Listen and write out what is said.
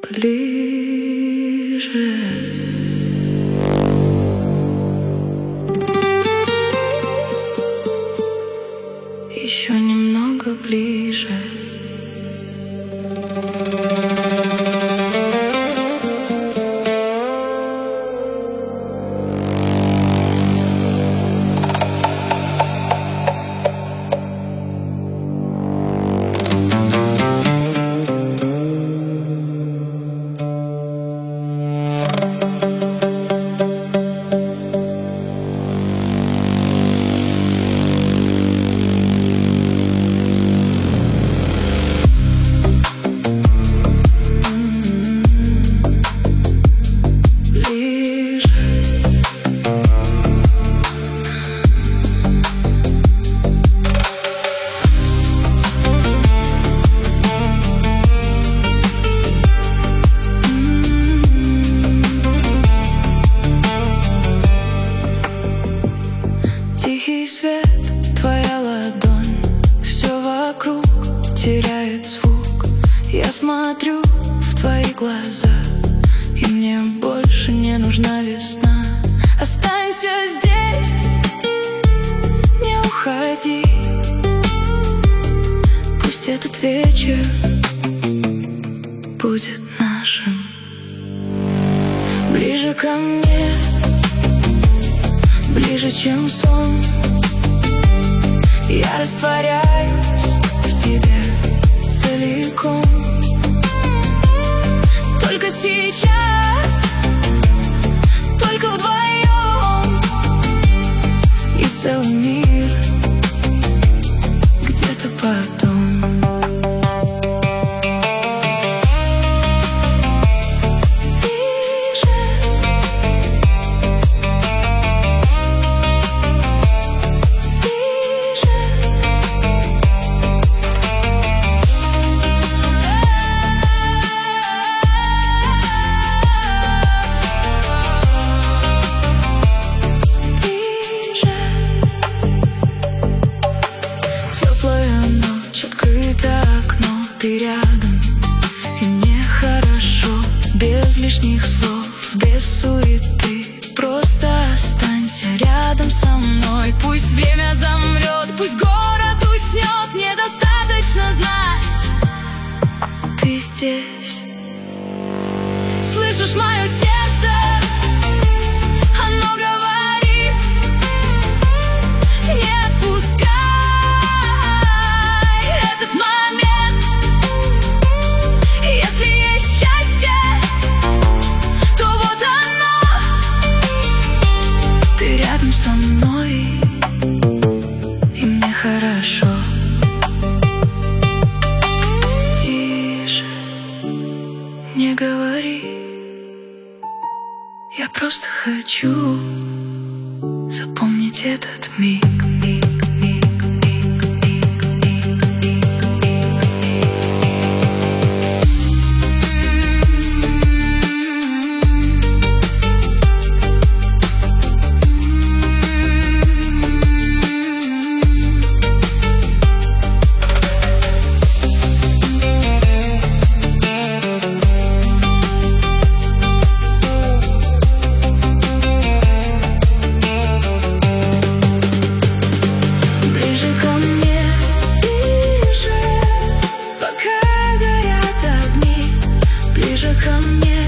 ближе. Еще немного ближе. Тихий свет, твоя ладонь, все вокруг теряет звук. Я смотрю в твои глаза, и мне больше не нужна весна. Останься здесь, не уходи. Пусть этот вечер будет нашим. Ближе ко мне, ближе, чем сон. Я растворяюсь в тебе целиком. Только сейчас, только вдвоем, и целый мир где-то потом. Ты рядом, и мне хорошо, без лишних слов, без суеты. Просто останься рядом со мной. Пусть время замрет, пусть город уснет, мне достаточно знать, ты здесь. Слышишь мое сердце? Оно говорит: не отпускай этот момент. Если есть счастье, то вот оно. Ты рядом со мной, и мне хорошо. Тише, не говори. Я просто хочу запомнить этот миг. Ко мне